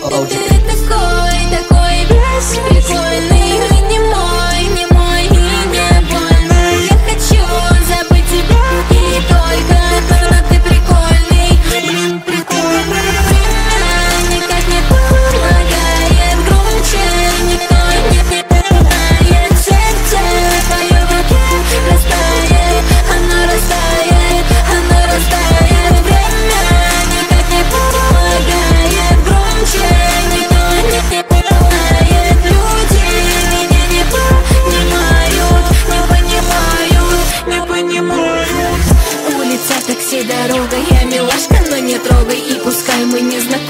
такой весь прикольный, не мой и не больной. Я хочу забыть тебя и только ты прикольный, прикольный. Никак не помогает громче, никто не знает. Сердце твое в руке растает, оно растает, оно растает. Время никак не помогает громче, никто не знает. Люди меня не понимают, не понимают. Улица, такси, дорога, я милашка, но не трогай. И пускай мы не знакомы,